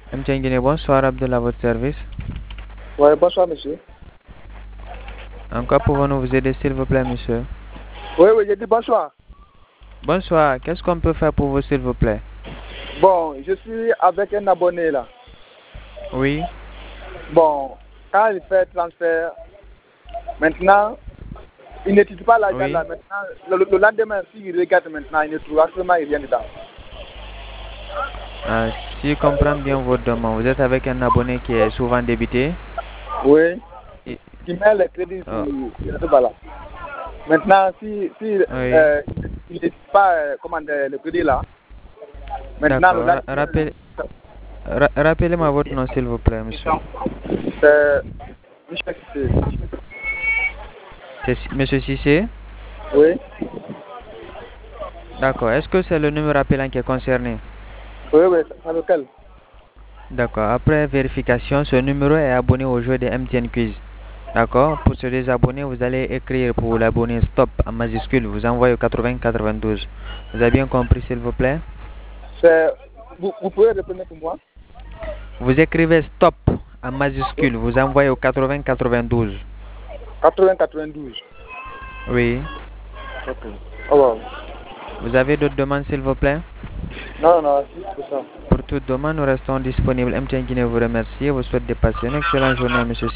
MTN Guinée, bonsoir, Abdullah, à votre service. Oui, bonsoir, monsieur. En quoi pouvons-nous vous aider, s'il vous plaît, monsieur? Oui, j'ai dit bonsoir. Bonsoir, qu'est-ce qu'on peut faire pour vous, s'il vous plaît? Bon, je suis avec un abonné là. Oui, Bon, quand il fait transfert, maintenant, il n'étudie pas l'argent oui. là. Maintenant, le lendemain, s'il regarde maintenant, il ne trouve absolument rien dedans. Si je comprends bien votre demande, vous êtes avec un abonné qui est souvent débité. Oui, Et- qui met les crédits sur voilà. Maintenant, si oui, il n'étudie pas comment le crédit là, maintenant, le d'accord. lendemain, Rappelez-moi votre nom, s'il vous plaît, monsieur. c'est Michel Cissé. C'est monsieur Cissé? Oui, D'accord. Est-ce que c'est le numéro appelant qui est concerné? oui, c'est lequel? D'accord. Après vérification, ce numéro est abonné au jeu de MTN Quiz. D'accord. Pour se désabonner, vous allez écrire pour l'abonné stop en majuscule. Vous envoyez au 8092. Vous avez bien compris, s'il vous plaît? Vous pouvez répondre pour moi? Vous écrivez stop en majuscule. Vous envoyez au 8092. 80-92. Oui. Ok. Au revoir. Vous avez d'autres demandes, s'il vous plaît? Non, non, c'est ça. Pour toute demande, nous restons disponibles. MTN Guinée vous remercie et vous souhaite de passer une excellente journée, monsieur.